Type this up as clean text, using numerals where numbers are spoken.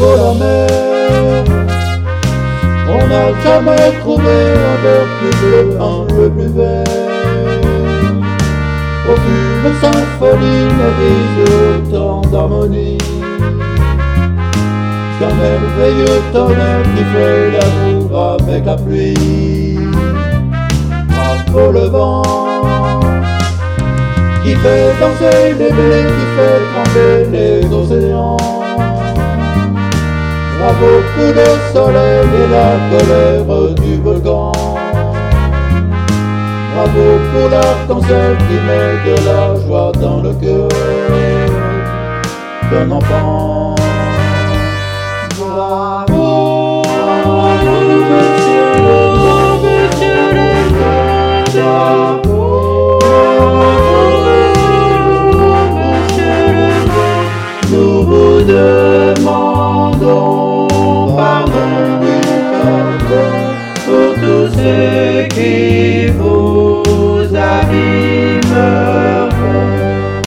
vaut la mer. On n'a jamais trouvé un verre plus bleu, un bleu plus vert. Aucune symphonie ne brise autant d'harmonie qu'un merveilleux tonnerre qui fait l'amour avec la pluie. Bravo le vent qui fait danser les blés, qui fait trembler les océans. Bravo pour le soleil et la colère du volcan. Bravo pour l'arc-en-ciel qui met de la joie dans le cœur d'un enfant. Bravo, monsieur le vent, monsieur le vent. Bravo, monsieur le vent. Nous vous demandons pardon, oui, pardon.